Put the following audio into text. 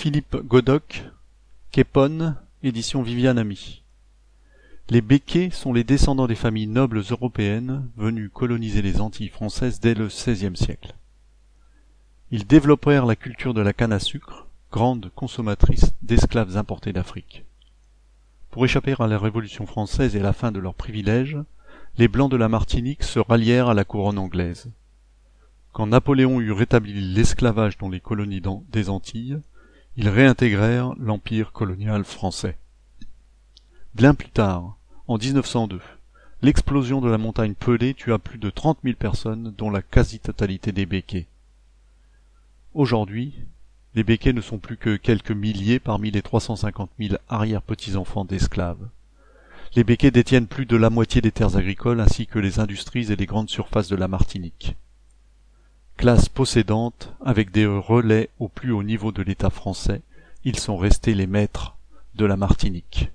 Philippe Godoc, Képon, édition Viviane Ami. Les Békés sont les descendants des familles nobles européennes venues coloniser les Antilles françaises dès le XVIe siècle. Ils développèrent la culture de la canne à sucre, grande consommatrice d'esclaves importés d'Afrique. Pour échapper à la Révolution française et à la fin de leurs privilèges, les Blancs de la Martinique se rallièrent à la couronne anglaise. Quand Napoléon eut rétabli l'esclavage dans les colonies des Antilles, ils réintégrèrent l'empire colonial français. Bien plus tard, en 1902, l'explosion de la montagne Pelée tua plus de 30 000 personnes, dont la quasi-totalité des Békés. Aujourd'hui, les Békés ne sont plus que quelques milliers parmi les 350 000 arrière-petits-enfants d'esclaves. Les Békés détiennent plus de la moitié des terres agricoles ainsi que les industries et les grandes surfaces de la Martinique. Classe possédante, avec des relais au plus haut niveau de l'État français, ils sont restés les maîtres de la Martinique.